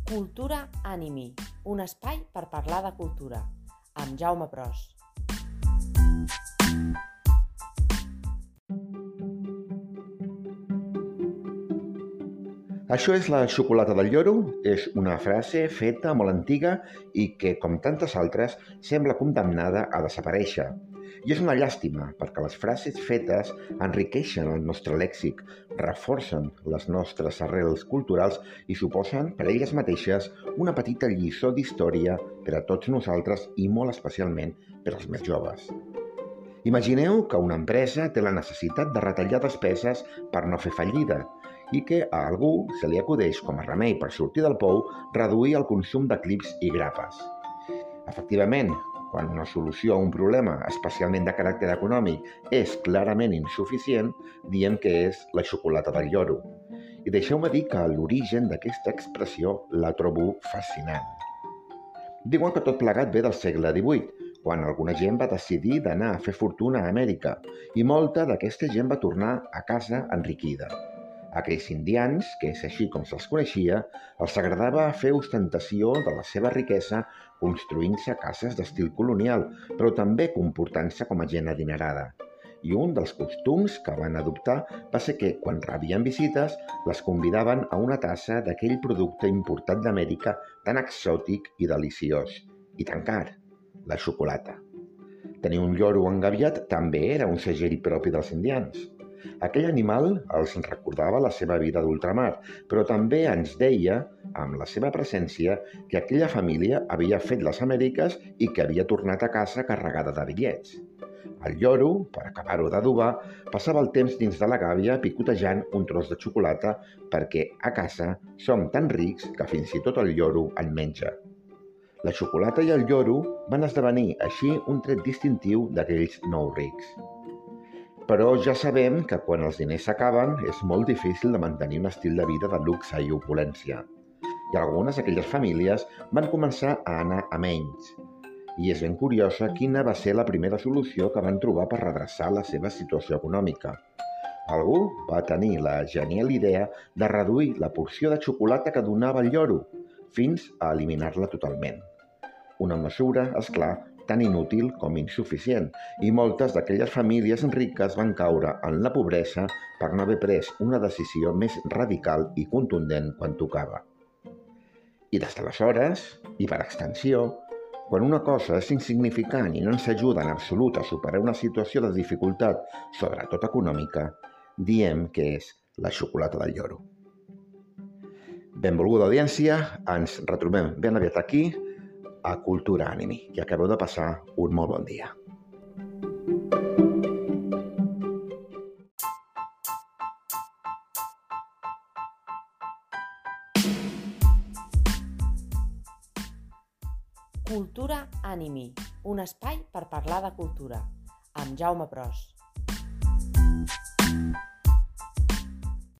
Cultura Animi, un espai per parlar de cultura, amb Jaume Pros. Això és la xocolata del lloro, és una frase feta molt antiga i que, com tantes altres, sembla condemnada a desaparèixer. I és una llàstima, perquè les frases fetes enriqueixen el nostre lèxic, reforcen les nostres arrels culturals i suposen, per elles mateixes, una petita lliçó d'història per a tots nosaltres i molt especialment per als més joves. Imagineu que una empresa té la necessitat de retallar despeses per no fer fallida i que a algú se li acudeix com a remei per sortir del pou reduir el consum de clips i grapes. Efectivament, quan una solució a un problema, especialment de caràcter econòmic, és clarament insuficient, diem que és la xocolata del lloro. I deixeu-me dir que l'origen d'aquesta expressió la trobo fascinant. Diuen que tot plegat ve del segle XVIII, quan alguna gent va decidir d'anar a fer fortuna a Amèrica i molta d'aquesta gent va tornar a casa enriquida. Aquells indians, que és així com se'ls coneixia, els agradava fer ostentació de la seva riquesa construint-se cases d'estil colonial, però també comportant-se com a gent adinerada. I un dels costums que van adoptar va ser que, quan rebien visites, les convidaven a una tassa d'aquell producte importat d'Amèrica tan exòtic i deliciós, i tan car, la xocolata. Tenir un lloro engabiat també era un segell propi dels indians. Aquell animal els recordava la seva vida d'ultramar, però també ens deia, amb la seva presència, que aquella família havia fet les Amèriques i que havia tornat a casa carregada de bitllets. El lloro, per acabar-ho d'adobar, passava el temps dins de la gàbia picotejant un tros de xocolata perquè a casa som tan rics que fins i tot el lloro en menja. La xocolata i el lloro van esdevenir així un tret distintiu d'aquells nous rics. Però ja sabem que quan els diners s'acaben és molt difícil de mantenir un estil de vida de luxe i opulència. I algunes d'aquelles famílies van començar a anar a menys. I és ben curiosa quina va ser la primera solució que van trobar per redreçar la seva situació econòmica. Algú va tenir la genial idea de reduir la porció de xocolata que donava el lloro, fins a eliminar-la totalment. Una mesura, és clar, tan inútil com insuficient, i moltes d'aquelles famílies riques van caure en la pobresa per no haver pres una decisió més radical i contundent quan tocava. I des d'aleshores, i per extensió, quan una cosa és insignificant i no ens ajuda en absolut a superar una situació de dificultat, sobretot econòmica, diem que és la xocolata del lloro. Benvolguda audiència, ens retrobem ben aviat aquí, a Cultura Animi, i acabeu de passar un molt bon dia. Cultura Animi, un espai per parlar de cultura, amb Jaume Pros.